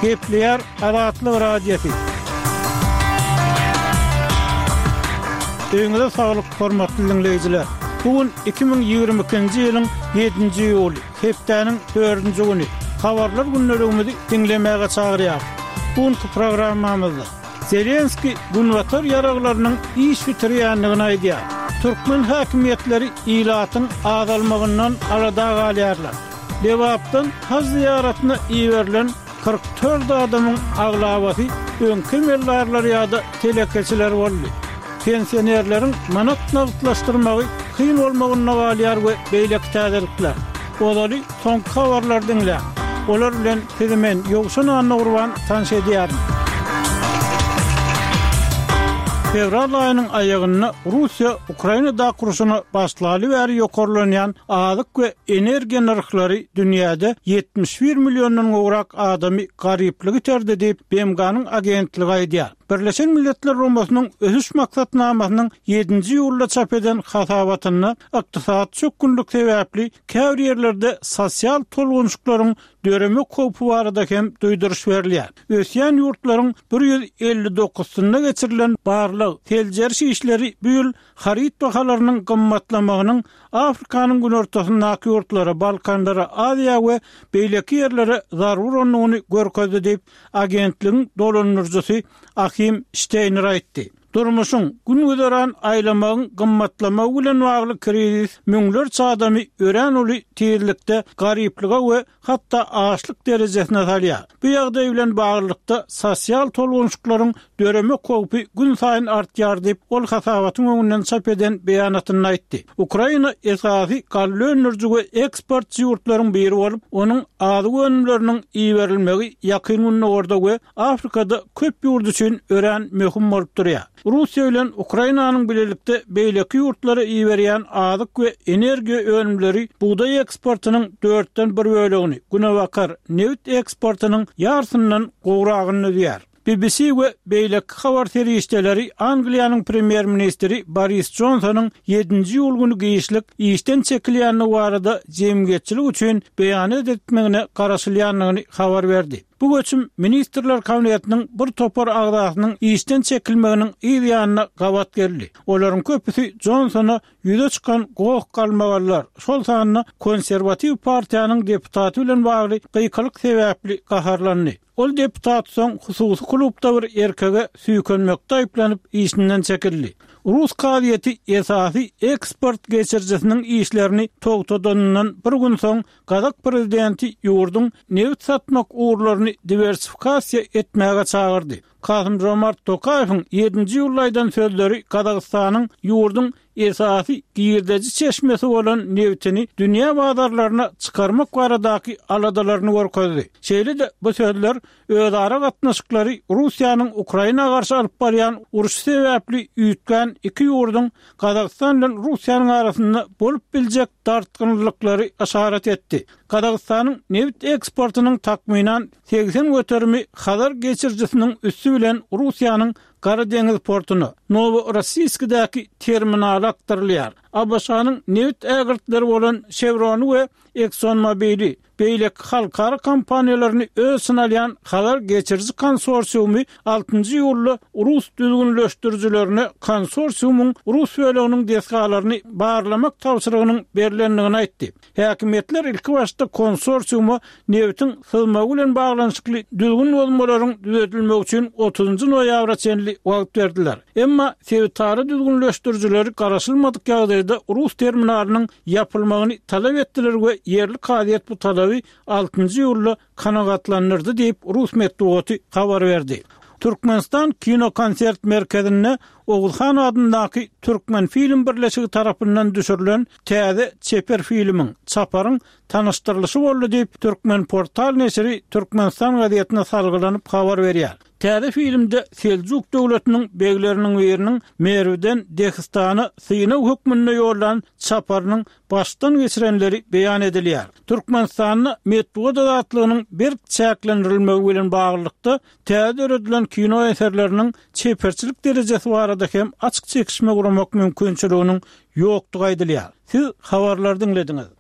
Gepleyer Azatlyk radiosu. Öňüňizde saglyk hormatly dinleýijiler. Bugün 2022-nji ýylyň 7-nji ýuly, hepdeniň 4-nji güni. Habarlar günlerimizi dinlemäge çagyrýar. Bugünkü programmamyzda Zelenski Gunwatar ýaraglarynyň iş bitirýändigini aýdýar. Türkmen häkimetleri ilatyň azalmagyndan arada galýarlar. Dewapdan haz ziýaratyna iýerilen 44 adamyň aglawaty öňkü mellarlar ýa-da telekeçiler boldy. Pensionerleriň manat nagtlaşdyrmagy kyn bolmagyna galýar we beýlek täzelikler. Olary soňky habarlar dinle. Olar bilen hemen ýogşan anagurwan tanış edýär. Fevral ayının ayağını Rusya Ukrayna'da kuruşunu başlalı veri yokorlanyan azyk ve energiya narxları dünyada 71 milyondan uğrak adamı garipligi terdi deyip BMG'nın agentligi aýdýar. Birleşen Milletler Romasynyň ösüş maksatnamasynyň 7-nji ýylda çap eden hatawatyny ykdysat çökünlük sebäpli käbir ýerlerde sosial tolgunçlyklaryň döremi köpü barada hem duýduruş berilýär. Ösýän ýurtlaryň 159-synda geçirilen barlyk teljerşi işleri bu ýyl harit bahalarynyň gymmatlamagynyň Afrikanyň günortasyndaky ýurtlara, Balkanlara, Aziýa we beýleki ýerlere zarur onuny görkezdi diýip agentligiň dolanjyjy Achim Steiner aýtdy. Durmuşun gün-güzäran aýlamagyň gymmatlamagy bilen bagly krizis müňlerçe adamy ören uly tiyirlikde garipliga we hatda açlyk derejesine salýar. Bu ýagdaý bilen baglykda sosial tolgunçlyklaryň döremi köpü gün saýyn artýar diýip ol hasabatyň öňünden çap eden beýanatyny aýtdy. Ukraina esasy gallönürji we eksport ýurtlaryň biri bolup, onuň azyk önümleriniň iýerilmegi ýakyn orada we Afrikada köp ýurt üçin ören möhüm bolup durýar. Rusya ile Ukrayna'nın birlikte beýleki ýurtlara iýerýän azyk we energiya önümleri buğday eksportynyň 4-den 1 bölegini, günewakar neft eksportynyň ýarsynyň gowragyny ödýär. BBC we beýleki habar terişdeleri Angliýanyň premier ministri Boris Johnsonyň 7-nji ýyl güni giýişlik işden çekilýäni barada jemgyýetçilik üçin beýan etmegine garaşylýanlygyny habar berdi. Bu göçüm Ministrler Kabinetining bir topar agdasynyň işden çekilmeginiň ýa-da gawat geldi. Olaryň köpüsi Johnsona ýüze çykan gowuk galmagarlar. Şol sanyny konserwativ partiýanyň deputaty bilen bagly gıykalyk sebäpli gaharlandy. Ol deputat soň hususy klubda bir erkege süýkenmekde aýplanyp işinden çekildi. Rus kadyeti esasy eksport geçirjisiniň işlerini togtadanynyň bir gün soň Kazak prezidenti ýurduň neft satmak uğurlaryny diversifikasiýa etmäge çagyrdy. Kasım-Jomart Tokaýewiň 7-nji ýylaýdan sözleri Kazakstanyň ýurduň esasy giýirdeji çeşmesi bolan neftini dünýä bazarlaryna çykarmak baradaky aladalaryny görkezdi. Şeýle-de bu sözler özara gatnaşyklary Russiýanyň Ukraina garşy alyp barýan uruş sebäpli üýtgän iki ýurduň Kazakstan bilen Russiýanyň arasynda bolup biljek dartgynlyklary aşarat etdi. Kazakstanyň neft eksportynyň takminan 80 göterimi Hazar geçirjisiniň üssü bilen Russiýanyň Kara Deňiz portuny Novorossiyskdaky terminala aktarylýar. Abaşanyň neft ägirtleri bolan Chevron we ExxonMobil beýlek halkara kompaniýalaryny özüne alýan Hazar geçirji konsorsiumy 6-njy ýylda Rus düzgünleşdirjilerini konsorsiumyň Rus böleginiň desgalaryny barlamak tawşyrygynyň berilendigini aýtdy. Häkimetler ilki başda konsorsiumy neftin sızmagy bilen baglanyşykly düzgün bolmalaryň düzeltilmegi üçin 30 noýabra çenli wagt berdiler. Emma sewtary düzgünleşdirjileri garaşylmadyk ýagdaýda Rus terminalynyň ýapylmagyny talap etdiler we yerli kadyet bu talaby 6-njy ýylda kanagatlanyrdy diýip Rus medeniýeti habar berdi. Türkmenistan Kino Konsert Merkezine Oğuzhan adyndaky Türkmen film birleşigi tarapyndan düşürilen täze çeper filmiň çaparyň tanıştyrlyşy boldy diýip Türkmen portal neşri Türkmenistan gazetine salgylanyp habar berýär. Täze filmde Seljuk döwletiniň begleriniň biriniň Merwden Dehistany syna hökmünde ýollan çaparynyň başdan geçirenleri beýan edilýär. Türkmenistanyň medeniýet azatlygynyň bir çäklendirilmegi bilen baglykda täze öýretilen kino eserleriniň çeperçilik derejesi barada hem açyk çekişme guramak mümkinçiliginiň ýokdugy aýdylýar. Siz habarlar dinlediňiz.